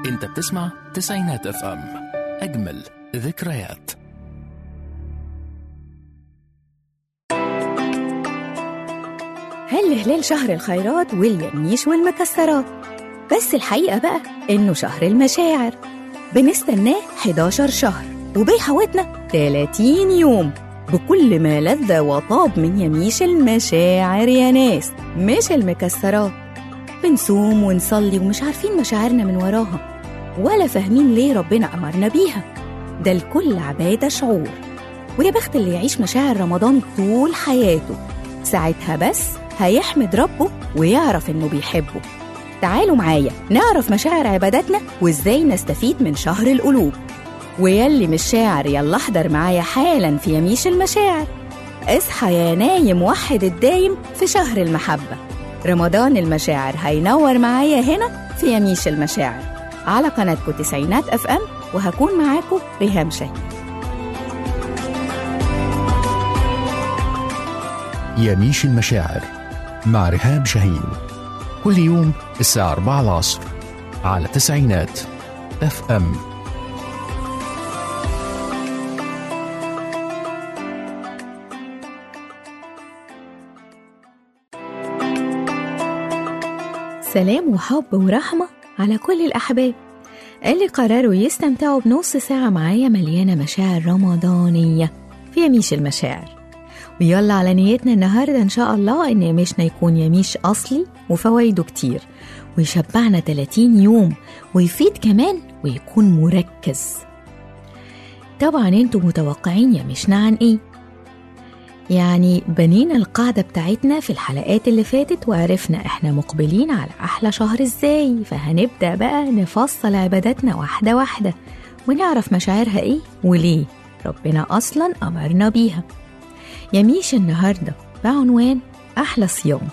انت بتسمع تسعينات اف ام، اجمل ذكريات. هل هلال شهر الخيرات واليميش والمكسرات، بس الحقيقة بقى إنه شهر المشاعر. بنستناه 11 شهر وبيحوطنا 30 يوم بكل ما لذ وطاب من يميش المشاعر يا ناس، مش المكسرات. بنصوم ونصلي ومش عارفين مشاعرنا من وراها، ولا فاهمين ليه ربنا أمرنا بيها. ده الكل عبادة شعور، ويا بخت اللي يعيش مشاعر رمضان طول حياته، ساعتها بس هيحمد ربه ويعرف إنه بيحبه. تعالوا معايا نعرف مشاعر عباداتنا وإزاي نستفيد من شهر القلوب. ويلي مش شاعر يلا احضر معايا حالا في يميش المشاعر. اصحى يا نايم وحد الدايم في شهر المحبة. رمضان المشاعر هينور معايا هنا في يميش المشاعر على قناتكم تسعينات اف ام، وهكون معاكم ريهام شاهين. يميش المشاعر مع ريهام شاهين، كل يوم الساعة 4 العصر على تسعينات اف ام. سلام وحب ورحمة على كل الأحباب اللي قرروا يستمتعوا بنص ساعة معايا مليانة مشاعر رمضانية في يميش المشاعر. ويلا على نيتنا النهاردة إن شاء الله إن يميشنا يكون يميش أصلي وفوائده كتير، ويشبعنا 30 يوم، ويفيد كمان ويكون مركز. طبعا انتوا متوقعين يميشنا عن إيه؟ يعني بنينا القاعدة بتاعتنا في الحلقات اللي فاتت، وعرفنا احنا مقبلين على أحلى شهر ازاي، فهنبدأ بقى نفصل عباداتنا واحدة واحدة ونعرف مشاعرها ايه وليه ربنا أصلا أمرنا بيها. يميش النهاردة بعنوان أحلى صيام.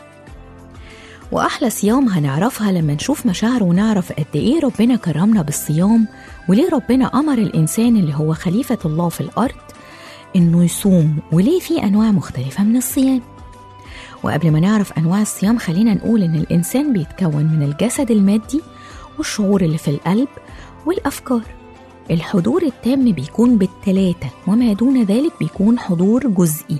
وأحلى صيام هنعرفها لما نشوف مشاعر ونعرف قد ايه ربنا كرمنا بالصيام، وليه ربنا أمر الإنسان اللي هو خليفة الله في الأرض إنه يصوم، وليه في أنواع مختلفة من الصيام. وقبل ما نعرف أنواع الصيام خلينا نقول إن الإنسان بيتكون من الجسد المادي والشعور اللي في القلب والأفكار. الحضور التام بيكون بالثلاثة، وما دون ذلك بيكون حضور جزئي.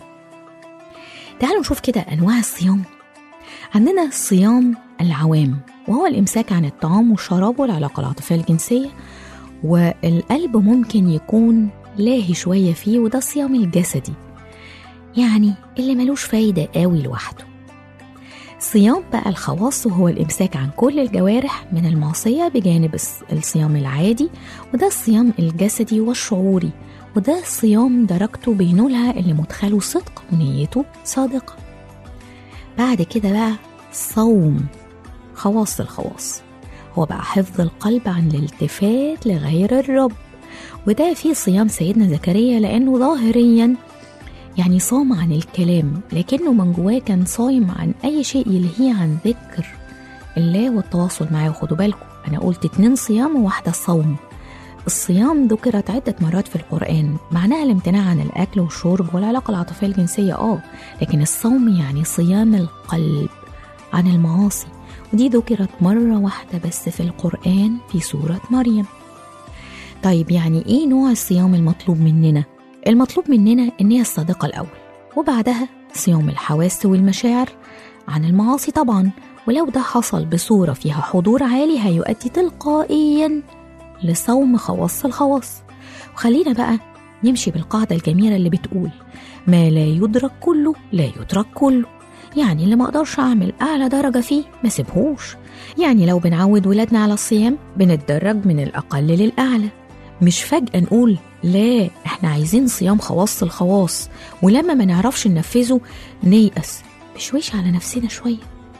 تعالوا نشوف كده أنواع الصيام. عندنا الصيام العوام، وهو الإمساك عن الطعام والشراب والعلاقة العاطفية الجنسية، والقلب ممكن يكون لاهي شوية فيه، وده الصيام الجسدي، يعني اللي ملوش فايدة قوي لوحده. صيام بقى الخواص، وهو الإمساك عن كل الجوارح من المعصية بجانب الصيام العادي، وده الصيام الجسدي والشعوري، وده الصيام درجته بينولها اللي مدخله صدق ونيته صادقة. بعد كده بقى صوم خواص الخواص، هو بقى حفظ القلب عن الالتفات لغير الرب، وده في صيام سيدنا زكريا، لأنه ظاهريا يعني صام عن الكلام، لكنه من جواه كان صايم عن أي شيء يلهيه عن ذكر الله والتواصل معاه. وخدوا بالكم أنا قلت 2 صيام وواحدة صوم. الصيام ذكرت عدة مرات في القرآن، معناها الامتناع عن الأكل والشرب والعلاقة العاطفية الجنسية لكن الصوم يعني صيام القلب عن المعاصي، ودي ذكرت مرة واحدة بس في القرآن في سورة مريم. طيب يعني ايه نوع الصيام المطلوب مننا؟ المطلوب مننا النية الصادقة الأول، وبعدها صيام الحواس والمشاعر عن المعاصي طبعا، ولو ده حصل بصورة فيها حضور عالي هيؤدي تلقائيا لصوم خواص الخواص. وخلينا بقى نمشي بالقاعدة الجميلة اللي بتقول ما لا يدرك كله لا يترك كله، يعني اللي ما اقدرش اعمل اعلى درجة فيه ما سيبهوش. يعني لو بنعود ولادنا على الصيام بنتدرج من الأقل للأعلى، مش فجأة نقول لا احنا عايزين صيام خواص الخواص ولما ما نعرفش ننفذه نيأس. بشويش على نفسنا شوية.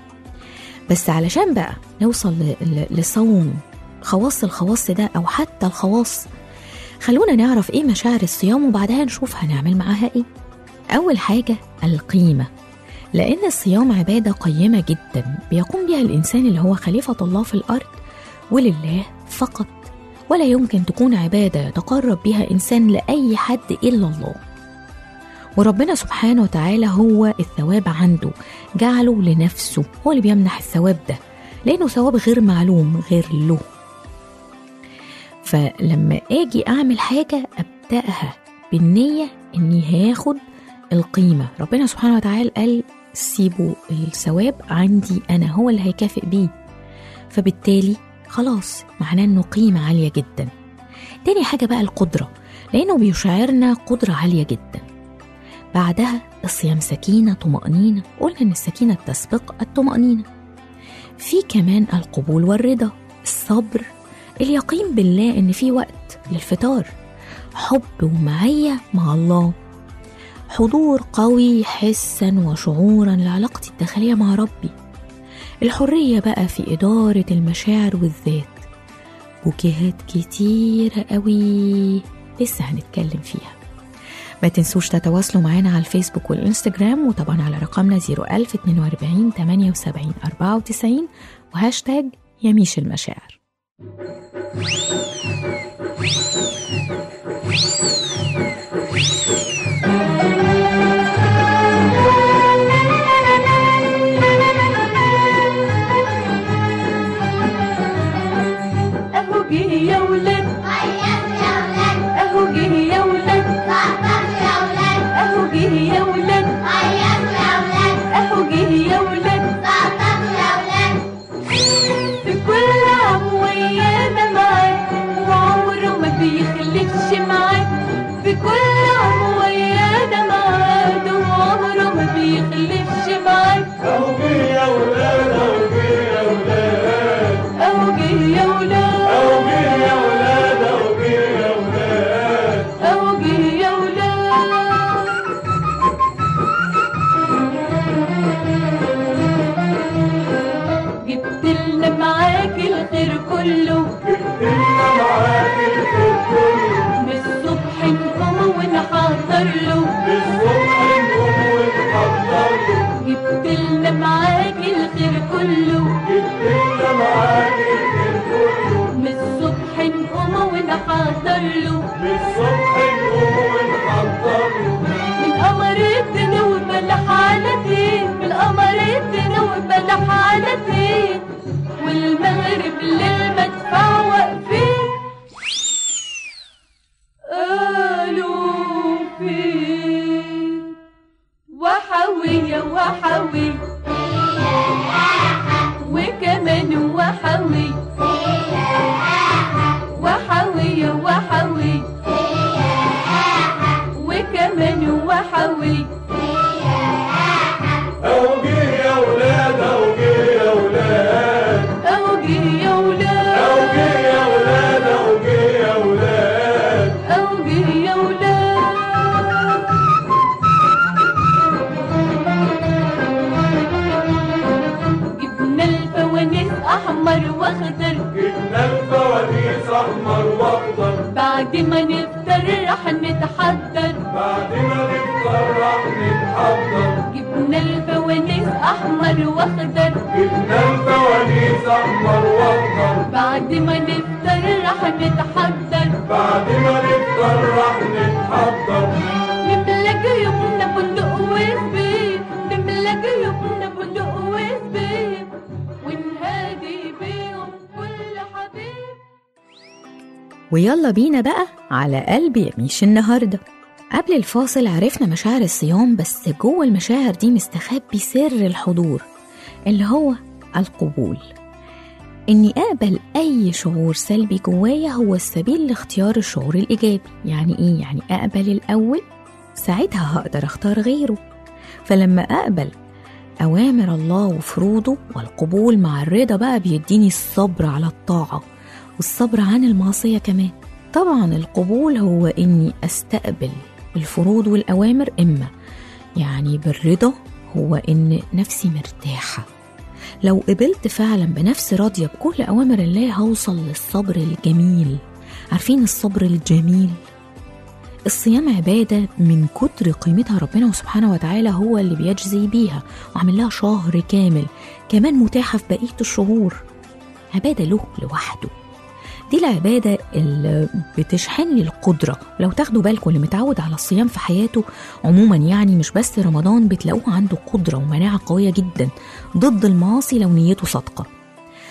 بس علشان بقى نوصل لصوم خواص الخواص ده أو حتى الخواص، خلونا نعرف ايه مشاعر الصيام وبعدها نشوف هنعمل معاها ايه. أول حاجة القيمة، لأن الصيام عبادة قيمة جدا بيقوم بها الإنسان اللي هو خليفة الله في الأرض ولله فقط، ولا يمكن تكون عبادة يتقرب بها إنسان لأي حد إلا الله. وربنا سبحانه وتعالى هو الثواب عنده، جعله لنفسه، هو اللي بيمنح الثواب ده، لأنه ثواب غير معلوم غير له. فلما أجي أعمل حاجة أبدأها بالنية إني هاخد القيمة. ربنا سبحانه وتعالى قال سيبوا الثواب عندي أنا، هو اللي هيكافئ بيه، فبالتالي خلاص معناه إنه قيمة عالية جدا. تاني حاجة بقى القدرة، لأنه بيشعرنا قدرة عالية جدا. بعدها الصيام سكينة طمأنينة، قلنا إن السكينة تسبق الطمأنينة. في كمان القبول والرضا، الصبر، اليقين بالله إن في وقت للفطار، حب ومعية مع الله، حضور قوي حسا وشعورا لعلاقتي الداخلية مع ربي، الحرية بقى في إدارة المشاعر والذات، وجهات كتيرة قوي لسه هنتكلم فيها. ما تنسوش تتواصلوا معنا على الفيسبوك والإنستجرام، وطبعا على رقمنا 01042 78 94 وهاشتاج يميش المشاعر. أهو جه يا ولاد، أهو جه يا ولاد، أهو جه يا ولاد، أهو جه يا ولاد، في كل عام ويانا معاه وعمره ما بيخلفش معاه، في كل عام ويانا معاه وعمره ما بيخلفش معاه. أهو جه يا ولاد، أهو جه يا ولاد، أهو جه يا ولاد، أهو جه يا ولاد، أهو جه يا ولاد، أهو جه يا ولاد. جبت لنا معاك الخير كله، جبتلنا معاك الخير كله، من الصبح نقوم ونحضر له، للصبح نقوم ونحضر له، جبت لنا معاك الخير كله، جبتلنا معاك الخير كله، من الصبح نقوم ونحضر له، للصبح نقوم ونحضر له، من قمر الدنيا وبلح علتين، من قمر الدنيا وبلح علتين، والمغرب للمدفع واقفين، قالوا فين وحوية وحوي وكمان وحوي وحوية وحوي وكمان وحوي. أهو جه يا ولاد، أهو جه يا ولاد، أهو جه يا ولاد، أهو جه يا ولاد، أهو جه يا ولاد، أهو جه يا ولاد. جبنا الفوانيس أحمر وأخضر، جبنا الفوانيس أحمر وأخضر، بعد ما نفطر رح نتحضر، بعد ما نفطر راح نتحضر، جبنا الفوانيس أحمر وأخضر، جبنا الفوانيس أحمر وأخضر، بعد ما نفطر رح نتحضر، بعد ما نفطر راح نتحضر، نملى جيوبنا بندق وزبيب، نملى جيوبنا بندق وزبيب، ونهادي بيهم كل حبيب. ويلا بينا بقى على قلب يميش النهاردة. قبل الفاصل عرفنا مشاعر الصيام، بس جوه المشاعر دي مستخبي سر الحضور اللي هو القبول. إني أقبل أي شعور سلبي جوايا هو السبيل لاختيار الشعور الإيجابي. يعني إيه؟ يعني أقبل الأول، ساعتها هقدر أختار غيره. فلما أقبل أوامر الله وفروضه، والقبول مع الرضا بقى بيديني الصبر على الطاعة والصبر عن المعصية كمان. طبعا القبول هو إني أستقبل الفروض والأوامر، إما يعني بالرضا هو إن نفسي مرتاحة. لو قبلت فعلا بنفس راضية بكل أوامر الله هوصل للصبر الجميل. عارفين الصبر الجميل؟ الصيام عبادة من كتر قيمتها ربنا سبحانه وتعالى هو اللي بيجزي بيها، وعمل لها شهر كامل كمان متاحة في بقية الشهور. عبادة له لوحده. دي العبادة اللي بتشحن لي القدرة. لو تاخدوا بالكم اللي متعود على الصيام في حياته عموما، يعني مش بس رمضان، بتلاقوه عنده قدرة ومناعة قوية جدا ضد المعاصي لو نيته صادقة.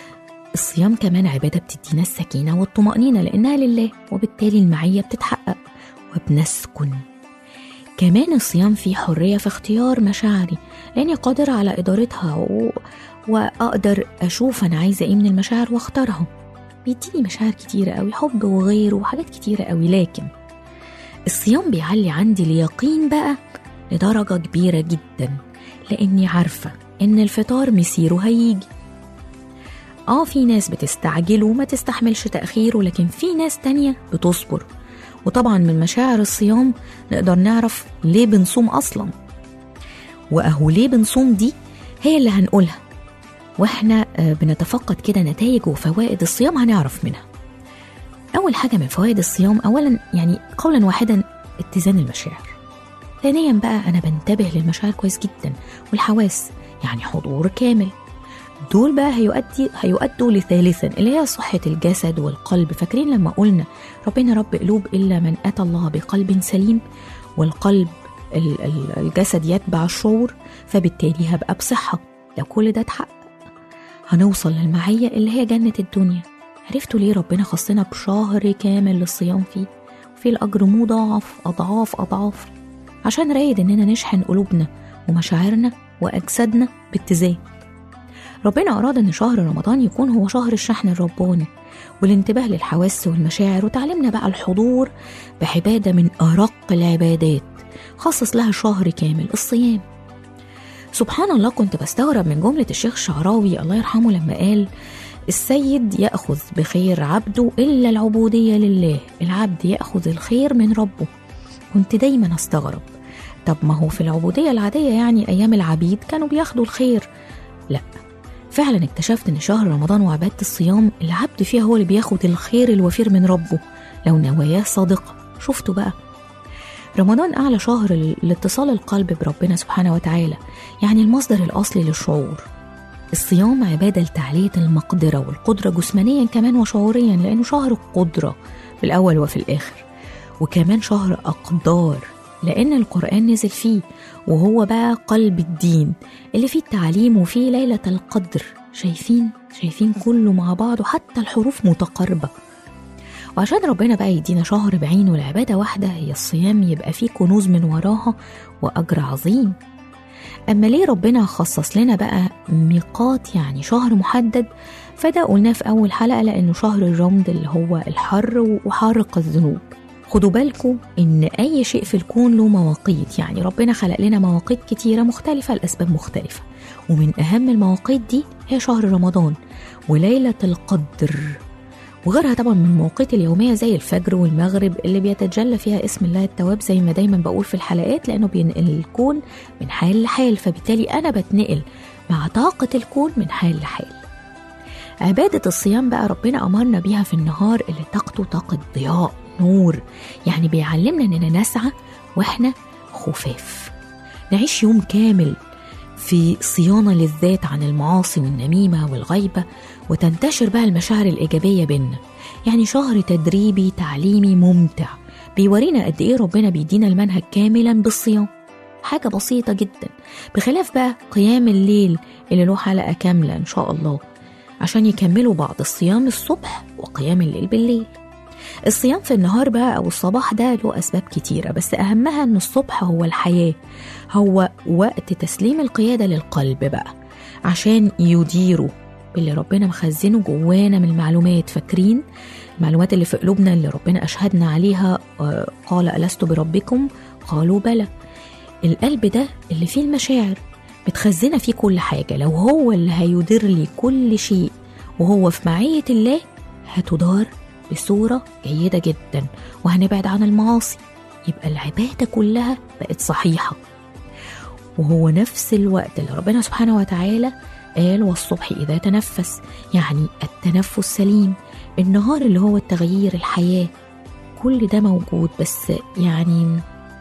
الصيام كمان عبادة بتدينا السكينة والطمأنينة لأنها لله، وبالتالي المعية بتتحقق وبنسكن. كمان الصيام فيه حرية في اختيار مشاعري، لأني قادرة على إدارتها وأقدر أشوف أنا عايزة إيه من المشاعر واختارها. بيديني مشاعر كتيرة قوي، حب وغيره وحاجات كتيرة قوي. لكن الصيام بيعلي عندي اليقين بقى لدرجة كبيرة جدا، لأني عارفة إن الفطار مسيره هيجي. في ناس بتستعجله وما تستحملش تأخيره، لكن في ناس تانية بتصبر. وطبعا من مشاعر الصيام نقدر نعرف ليه بنصوم أصلا، وأهو ليه بنصوم دي هي اللي هنقولها، وإحنا بنتفقد كده نتائج وفوائد الصيام هنعرف منها. أول حاجة من فوائد الصيام، أولا يعني قولا واحدا اتزان المشاعر. ثانيا بقى أنا بنتبه للمشاعر كويس جدا، والحواس يعني حضور كامل. دول بقى هيؤدوا لثالثا اللي هي صحة الجسد والقلب. فاكرين لما قلنا ربنا رب قلوب إلا من أتى الله بقلب سليم، والقلب الجسد يتبع الشعور، فبالتالي هبقى بصحة. لو كل ده اتحقق هنوصل للمعية اللي هي جنة الدنيا. عرفتوا ليه ربنا خصنا بشهر كامل للصيام فيه، وفيه الأجر مضاعف أضعاف أضعاف، عشان رايد إننا نشحن قلوبنا ومشاعرنا وأجسادنا باتزان. ربنا أراد أن شهر رمضان يكون هو شهر الشحن الرباني والانتباه للحواس والمشاعر، وتعلمنا بقى الحضور بعبادة من أرق العبادات خصص لها شهر كامل، الصيام. سبحان الله، كنت بستغرب من جملة الشيخ الشعراوي الله يرحمه لما قال السيد يأخذ بخير عبده إلا العبودية لله، العبد يأخذ الخير من ربه. كنت دايما استغرب، طب ما هو في العبودية العادية يعني أيام العبيد كانوا بياخدوا الخير. لا، فعلا اكتشفت ان شهر رمضان وعبادة الصيام العبد فيها هو اللي بياخد الخير الوفير من ربه لو نواياه صادقة. شفتوا بقى، رمضان أعلى شهر لاتصال القلب بربنا سبحانه وتعالى، يعني المصدر الأصلي للشعور. الصيام عبادة لتعلية المقدرة والقدرة جسمانيا كمان وشعوريا، لأنه شهر القدرة في الأول وفي الآخر، وكمان شهر أقدار لأن القرآن نزل فيه، وهو بقى قلب الدين اللي فيه التعليم وفيه ليلة القدر. شايفين كله مع بعض، وحتى الحروف متقاربة. وعشان ربنا بقى يدينا شهر بعين والعبادة واحدة هي الصيام، يبقى فيه كنوز من وراها وأجر عظيم. أما ليه ربنا خصص لنا بقى ميقات يعني شهر محدد؟ فده قلناه في أول حلقة، لأنه شهر الرمض اللي هو الحر وحارق الذنوب. خدوا بالكم إن أي شيء في الكون له مواقيت، يعني ربنا خلق لنا مواقيت كتيرة مختلفة لأسباب مختلفة، ومن أهم المواقيت دي هي شهر رمضان وليلة القدر، وغيرها طبعا من المواقيت اليومية زي الفجر والمغرب اللي بيتجلى فيها اسم الله التواب زي ما دايما بقول في الحلقات، لأنه بينقل الكون من حال لحال، فبالتالي أنا بتنقل مع طاقة الكون من حال لحال. عبادة الصيام بقى ربنا أمرنا بيها في النهار اللي طاقته طاقة ضياء نور، يعني بيعلمنا أننا نسعى وإحنا خفاف، نعيش يوم كامل في صيانة للذات عن المعاصي والنميمة والغيبة، وتنتشر بقى المشاعر الإيجابية بينا. يعني شهر تدريبي تعليمي ممتع، بيورينا قد إيه ربنا بيدينا المنهج كاملا بالصيام، حاجة بسيطة جدا، بخلاف بقى قيام الليل اللي له حلقة كاملة إن شاء الله عشان يكملوا بعض الصيام الصبح وقيام الليل بالليل. الصيام في النهار بقى أو الصباح ده له أسباب كتيرة، بس أهمها أن الصبح هو الحياة، هو وقت تسليم القيادة للقلب بقى عشان يديروا باللي ربنا مخزنه جوانا من المعلومات. فاكرين المعلومات اللي في قلوبنا اللي ربنا أشهدنا عليها، قال ألست بربكم قالوا بلى. القلب ده اللي فيه المشاعر متخزنة فيه كل حاجة، لو هو اللي هيدير لي كل شيء وهو في معية الله هتدار بصورة جيدة جدا، وهنبعد عن المعاصي، يبقى العبادة كلها بقت صحيحة. وهو نفس الوقت اللي ربنا سبحانه وتعالى قال والصبح إذا تنفس، يعني التنفس سليم. النهار اللي هو التغيير الحياة، كل ده موجود. بس يعني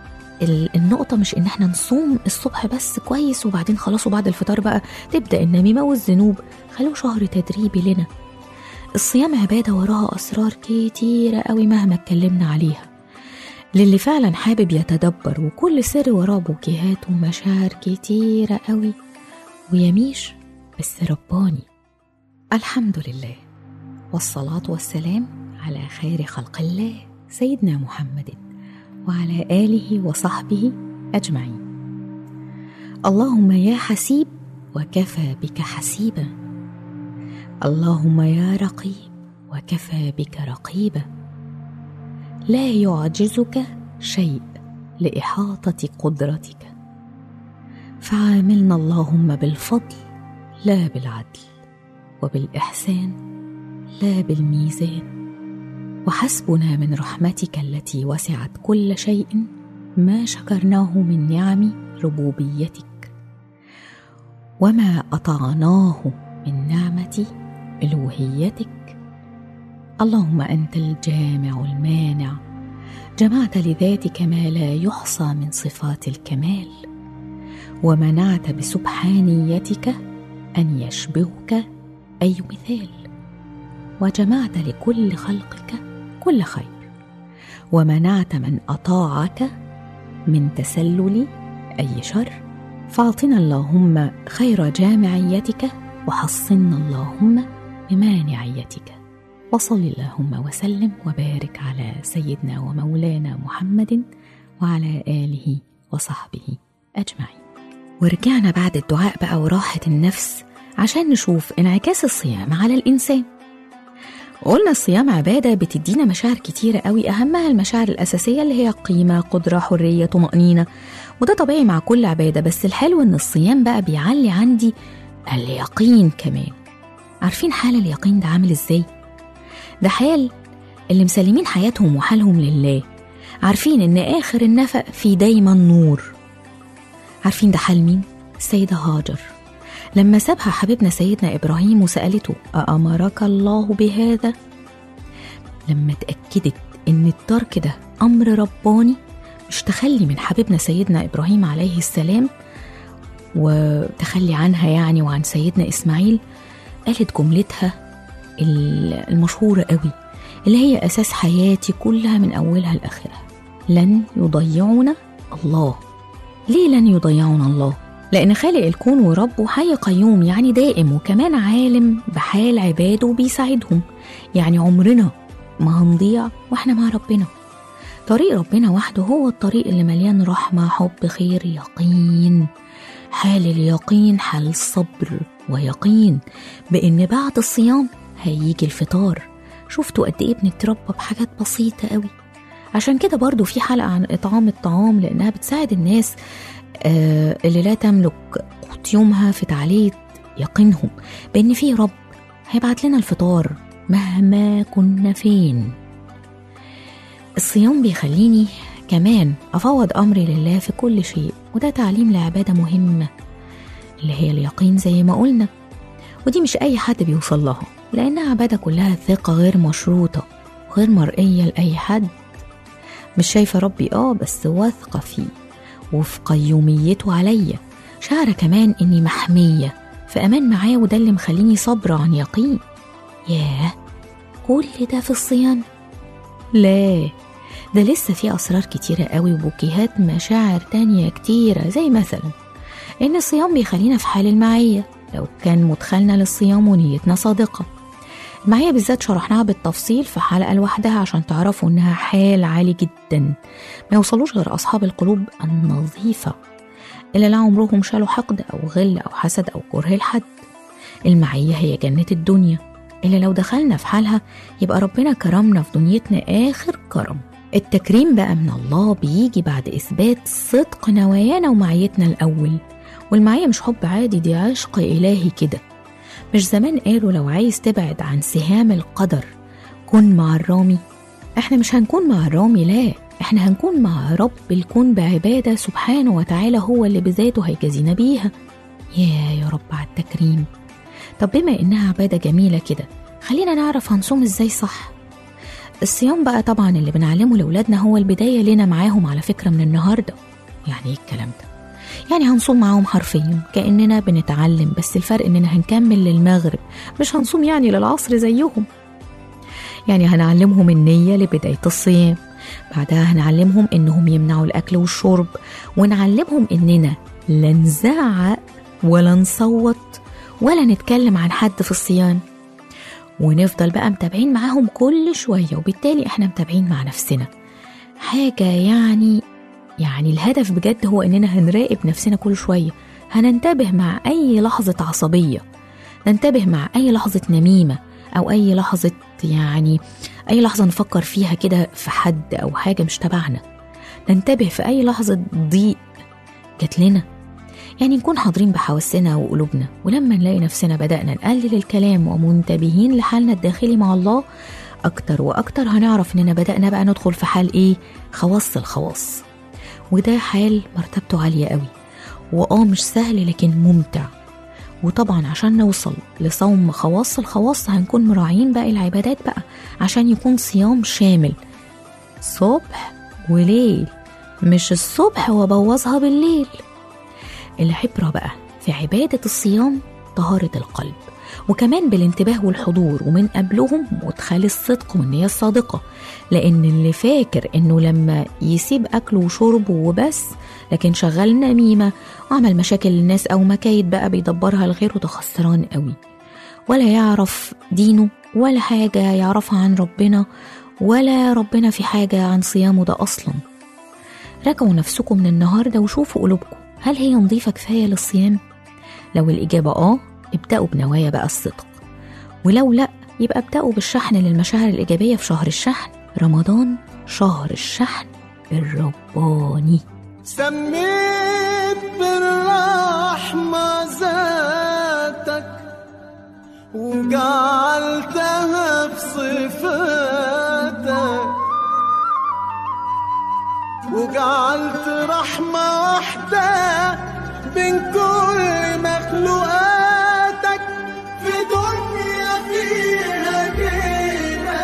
النقطة مش إن احنا نصوم الصبح بس كويس وبعدين خلاص وبعد الفطار بقى تبدأ النميمة والذنوب. خلوه شهر تدريبي لنا. الصيام عبادة وراها أسرار كتيرة قوي مهما اتكلمنا عليها، للي فعلا حابب يتدبر، وكل سر وراه بوكيهات ومشاعر كتيرة قوي، ويميش بس رباني. الحمد لله، والصلاة والسلام على خير خلق الله سيدنا محمد وعلى آله وصحبه أجمعين. اللهم يا حسيب وكفى بك حسيبا، اللهم يا رقيب وكفى بك رقيبا، لا يعجزك شيء لإحاطة قدرتك، فعاملنا اللهم بالفضل لا بالعدل، وبالإحسان لا بالميزان، وحسبنا من رحمتك التي وسعت كل شيء ما شكرناه من نعم ربوبيتك، وما أطعناه من نعمة ألوهيتك. اللهم أنت الجامع المانع، جمعت لذاتك ما لا يحصى من صفات الكمال، ومنعت بسبحانيتك أن يشبهك أي مثال، وجمعت لكل خلقك كل خير، ومنعت من أطاعك من تسلل أي شر. فاعطنا اللهم خير جامعيتك، وحصنا اللهم بمانعيتك. وصل اللهم وسلم وبارك على سيدنا ومولانا محمد وعلى آله وصحبه أجمعين. ورجعنا بعد الدعاء بقى وراحة النفس عشان نشوف انعكاس الصيام على الإنسان. قلنا الصيام عبادة بتدينا مشاعر كتيرة قوي، أهمها المشاعر الأساسية اللي هي قيمة، قدرة، حرية، طمأنينة، وده طبيعي مع كل عبادة. بس الحلو إن الصيام بقى بيعلي عندي اليقين كمان. عارفين حال اليقين ده عامل إزاي؟ ده حال اللي مسلمين حياتهم وحالهم لله، عارفين إن آخر النفق في دايما نور. عارفين ده حال مين؟ السيدة هاجر لما سابها حبيبنا سيدنا إبراهيم وسألته أأمرك الله بهذا؟ لما تأكدت إن الترك ده أمر رباني، مش تخلي من حبيبنا سيدنا إبراهيم عليه السلام وتخلي عنها يعني وعن سيدنا إسماعيل، قالت جملتها المشهورة قوي اللي هي أساس حياتي كلها من أولها لآخرها: لن يضيعنا الله. ليه لن يضيعنا الله؟ لأن خالق الكون وربه حي قيوم، يعني دائم، وكمان عالم بحال عباده وبيساعدهم. يعني عمرنا ما هنضيع وإحنا مع ربنا. طريق ربنا وحده هو الطريق اللي مليان رحمة، حب، خير، يقين. حال اليقين حال الصبر، ويقين بأن بعد الصيام هيجي الفطار. شفتوا قد إيه بنتربى بحاجات بسيطة قوي. عشان كده برضو في حلقة عن إطعام الطعام، لأنها بتساعد الناس اللي لا تملك قوت يومها في تعلية يقينهم بأن في رب هيبعت لنا الفطار مهما كنا فين. الصيام بيخليني كمان أفوض أمري لله في كل شيء، وده تعليم لعبادة مهمة اللي هي اليقين زي ما قلنا، ودي مش أي حد بيوصل لها، لأنها عبادة كلها ثقة غير مشروطة غير مرئية لأي حد. مش شايفة ربي بس واثقة فيه وفي قيوميته عليا، شعر كمان إني محمية في أمان معاه، وده اللي مخليني صبرة عن يقين. ياه، كل ده في الصيام؟ لا، ده لسه في أسرار كتيرة قوي وبوكيهات مشاعر تانية كتيرة، زي مثلا إن الصيام بيخلينا في حال المعية لو كان مدخلنا للصيام ونيتنا صادقة. المعية بالذات شرحناها بالتفصيل في حلقة لوحدها عشان تعرفوا إنها حال عالي جدا ما يوصلوش غير أصحاب القلوب النظيفة اللي لا عمرهم شالوا حقد أو غل أو حسد أو كره لحد. المعية هي جنة الدنيا اللي لو دخلنا في حالها يبقى ربنا كرمنا في دنيتنا آخر كرم. التكريم بقى من الله بيجي بعد إثبات صدق نوايانا ومعيتنا الأول. والمعية مش حب عادي، دي عشق إلهي كده. مش زمان قالوا لو عايز تبعد عن سهام القدر كن مع الرامي؟ احنا مش هنكون مع الرامي، لا، احنا هنكون مع رب الكون بعبادة سبحانه وتعالى، هو اللي بذاته هيجازينا بيها. يا رب على التكريم. طب بما انها عبادة جميلة كده، خلينا نعرف هنصوم ازاي صح. الصيام بقى طبعا اللي بنعلمه لأولادنا هو البداية لنا معاهم على فكرة من النهاردة. يعني ايه الكلام ده؟ يعني هنصوم معاهم حرفيا كأننا بنتعلم، بس الفرق اننا هنكمل للمغرب، مش هنصوم يعني للعصر زيهم. يعني هنعلمهم النية لبداية الصيام، بعدها هنعلمهم انهم يمنعوا الاكل والشرب، ونعلمهم اننا لا نزعق ولا نصوت ولا نتكلم عن حد في الصيام. ونفضل بقى متابعين معاهم كل شوية، وبالتالي احنا متابعين مع نفسنا حاجة يعني الهدف بجد هو اننا هنراقب نفسنا كل شوية، هننتبه مع اي لحظة عصبية، ننتبه مع اي لحظة نميمة، او اي لحظة اي لحظة نفكر فيها كده في حد او حاجة مش تبعنا، ننتبه في اي لحظة ضيق جات لنا، نكون حاضرين بحواسنا وقلوبنا. ولما نلاقي نفسنا بدأنا نقلل الكلام ومنتبهين لحالنا الداخلي مع الله اكتر واكتر، هنعرف اننا بدأنا بقى ندخل في حال خواص الخواص، وده حال مرتبته عالية قوي مش سهل لكن ممتع. وطبعا عشان نوصل لصوم خواص الخواص هنكون مراعين باقي العبادات بقى عشان يكون صيام شامل صبح وليل، مش الصبح وبوظها بالليل. العبرة بقى في عبادة الصيام طهارة القلب، وكمان بالانتباه والحضور، ومن قبلهم مدخل الصدق والنية الصادقة، لأن اللي فاكر إنه لما يسيب أكله وشربه وبس لكن شغال نميمة وعمل مشاكل للناس أو مكايد بقى بيدبرها لغيره، ده خسران قوي، ولا يعرف دينه ولا حاجة يعرفها عن ربنا، ولا ربنا في حاجة عن صيامه ده أصلا. راجعوا نفسكم من النهاردة وشوفوا قلوبكم، هل هي نظيفة كفاية للصيام؟ لو الإجابة ابدأوا بنوايا بقى الصدق، ولو لأ يبقى ابدأوا بالشحن للمشاعر الإيجابية في شهر الشحن. رمضان شهر الشحن الرباني. سميت بالرحمة ذاتك وجعلتها في صفاتك، وجعلت رحمة واحدة بين كل مخلوقاتك، في دنيا فيها جينا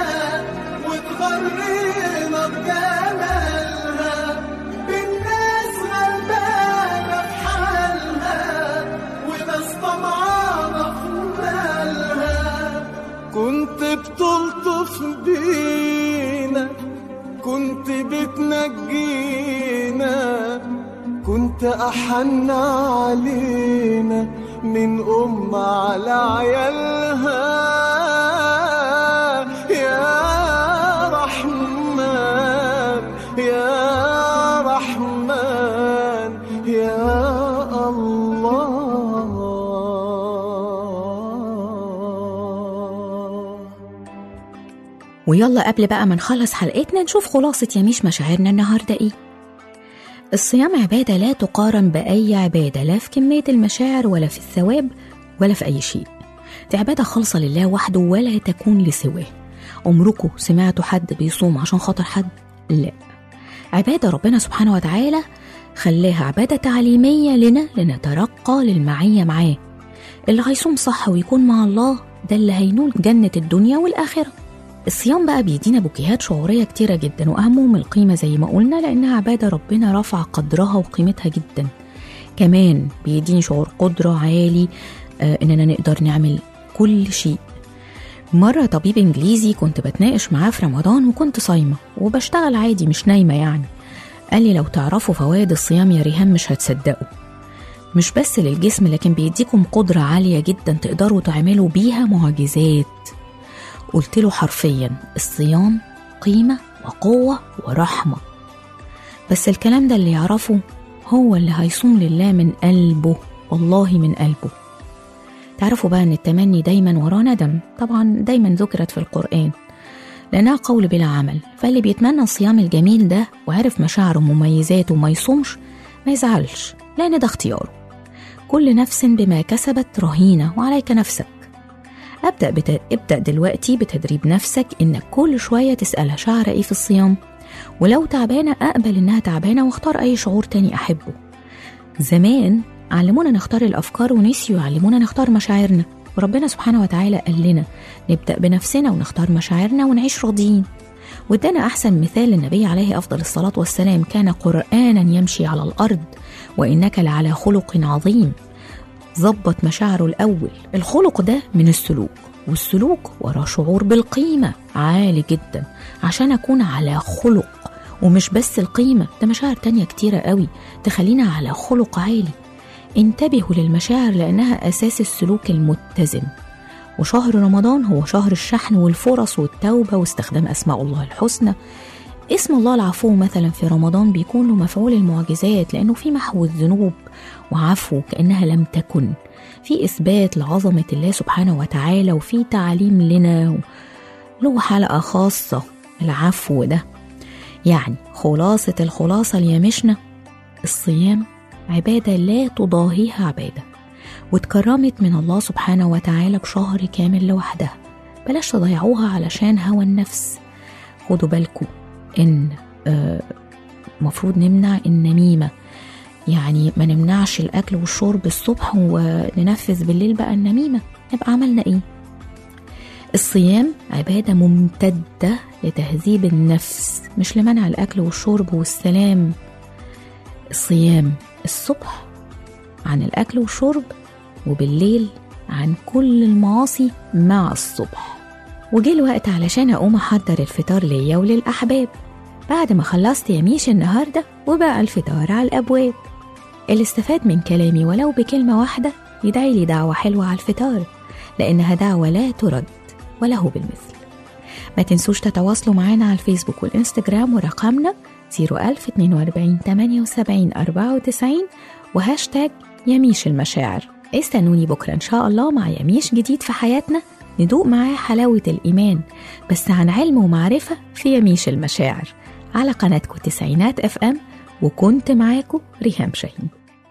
وتغرينا بجمالها، بالناس غلبانة في حالها وناس طمعانة في مالها. كنت بتلطف بينا، كنت بتنجينا، كنت أحن علينا من على عيالها. يا رحمن يا رحمن يا الله. ويلا قبل بقى ما نخلص حلقتنا نشوف خلاصة يميش مشاعرنا النهاردة الصيام عبادة لا تقارن بأي عبادة، لا في كمية المشاعر ولا في الثواب ولا في أي شيء. دي عبادة خالصة لله وحده ولا تكون لسواه. عمركم سمعتوا حد بيصوم عشان خاطر حد؟ لا، عبادة ربنا سبحانه وتعالى خلاها عبادة تعليمية لنا لنترقى للمعية معاه. اللي هيصوم صح ويكون مع الله ده اللي هينول جنة الدنيا والآخرة. الصيام بقى بيدينا بوكيهات شعورية كتيرة جدا، وأهمهم القيمة زي ما قلنا، لأنها عبادة ربنا رفع قدرها وقيمتها جدا. كمان بيديني شعور قدرة عالي إننا نقدر نعمل كل شيء. مرة طبيب إنجليزي كنت بتناقش معاه في رمضان وكنت صايمة وبشتغل عادي مش نايمة قال لي لو تعرفوا فوائد الصيام يا ريهام مش هتصدقوا، مش بس للجسم لكن بيديكم قدرة عالية جدا تقدروا تعملوا بيها معجزات. قلت له حرفيا الصيام قيمة وقوة ورحمة، بس الكلام ده اللي يعرفه هو اللي هيصوم لله من قلبه، والله من قلبه. تعرفوا بقى ان التمني دايما وراه ندم، طبعا دايما ذكرت في القرآن لأنها قول بلا عمل. فاللي بيتمنى الصيام الجميل ده وعرف مشاعره ومميزاته وما يصومش ما يزعلش، لأن ده اختياره. كل نفس بما كسبت رهينة وعليك نفسك. ابدأ دلوقتي بتدريب نفسك إنك كل شوية تسألها شعر إيه في الصيام، ولو تعبانة أقبل إنها تعبانة واختار أي شعور تاني أحبه. زمان علمونا نختار الأفكار ونسيوا يعلمونا نختار مشاعرنا، وربنا سبحانه وتعالى قال لنا نبدأ بنفسنا ونختار مشاعرنا ونعيش راضيين. وادانا أحسن مثال النبي عليه أفضل الصلاة والسلام: كان قرآنا يمشي على الأرض وإنك لعلى خلق عظيم. ظبط مشاعره الأول. الخلق ده من السلوك، والسلوك وراه شعور بالقيمة عالي جدا عشان أكون على خلق، ومش بس القيمة، ده مشاعر تانية كتيرة قوي تخلينا على خلق عالي. انتبهوا للمشاعر لأنها أساس السلوك المتزن. وشهر رمضان هو شهر الشحن والفرص والتوبة واستخدام أسماء الله الحسنى. اسم الله العفو مثلا في رمضان بيكون له مفعول المعجزات، لأنه في محو الذنوب وعفو كأنها لم تكن، في إثبات لعظمة الله سبحانه وتعالى، وفي تعليم لنا له حلقة خاصة العفو ده. يعني خلاصة الخلاصة ليمشنا، الصيام عبادة لا تضاهيها عبادة، واتكرمت من الله سبحانه وتعالى بشهر كامل لوحدها. بلاش تضيعوها علشان هوى النفس. خدوا بالكم إن مفروض نمنع النميمة، يعني ما نمنعش الأكل والشرب الصبح وننفذ بالليل بقى النميمة، نبقى عملنا إيه؟ الصيام عبادة ممتدة لتهذيب النفس، مش لمنع الأكل والشرب والسلام. الصيام الصبح عن الأكل والشرب، وبالليل عن كل المعاصي مع الصبح. وجه الوقت علشان أقوم أحضر الفطار ليا وللأحباب بعد ما خلصت يميش النهاردة، وبقى الفطار على الأبواب. اللي استفاد من كلامي ولو بكلمة واحدة يدعي لي دعوة حلوة على الفطار، لأنها دعوة لا ترد وله بالمثل. ما تنسوش تتواصلوا معنا على الفيسبوك والإنستجرام، ورقمنا 01042 78 94 وهاشتاج يميش المشاعر. استنوني بكرة إن شاء الله مع يميش جديد في حياتنا، ندوق معاه حلاوة الإيمان بس عن علم ومعرفة في يميش المشاعر على قناتكم تسعينات FM. وكنت معاكم ريهام شاهين.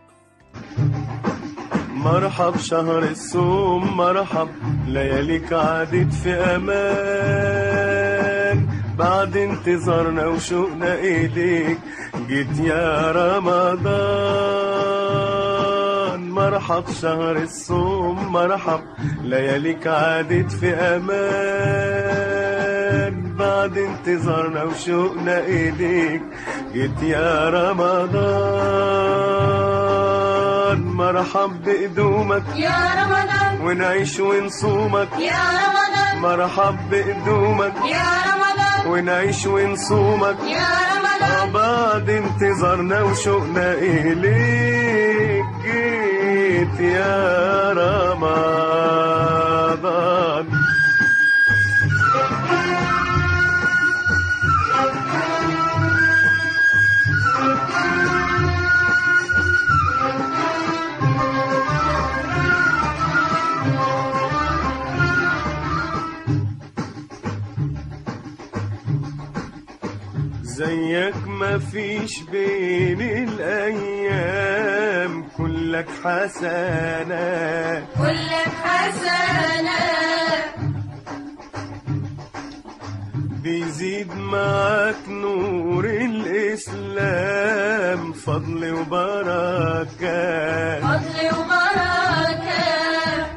مرحب شهر الصوم مرحب، لياليك عادت في أمان، بعد انتظارنا وشوقنا إليك جيت يا رمضان. مرحب شهر الصوم مرحب، لياليك عادت في أمان، بعد انتظارنا وشوقنا إليك جيت يا رمضان. مرحب بقدومك يا رمضان، ونعيش ونصومك يا رمضان، مرحب بقدومك يا رمضان، ونعيش ونصومك يا رمضان. بعد انتظارنا وشوقنا إليك جيت يا رمضان. زيك ما فيش بين الأيام، كلك حسنات كلك حسنات، بيزيد معاك نور الإسلام، فضل وبركات فضل وبركات.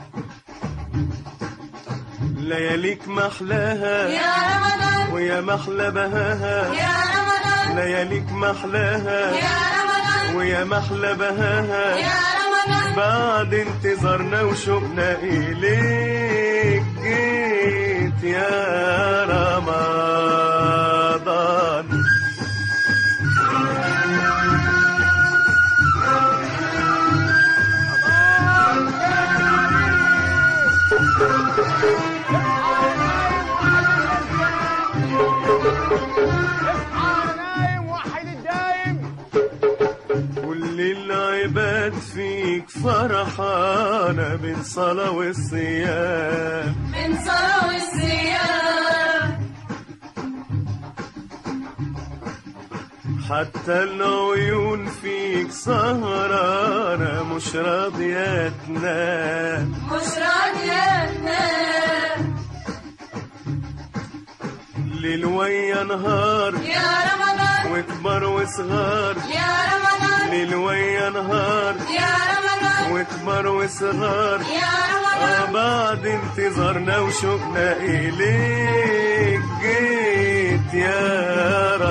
لياليك محلاها يا رمضان، ويا محلى بهاها، يا رمضان، لياليك محلاها يا رمضان، ويا محلى بهاها، يا رمضان. بعد انتظارنا وشوقنا إليك جيت يا رمضان. كل العباد فيك فرحانة من صلاة والصيام، من صلاة والصيام، حتى العيون فيك سهرانة مش راضية تنام، مش راضية تنام. ليل ويا نهار يا رمضان، وكبر وصغار، يا رمضان، ليل ويا نهار يا رمضان، وكبر وصغار، يا رمضان. بعد انتظارنا وشوقنا إليك جيت يا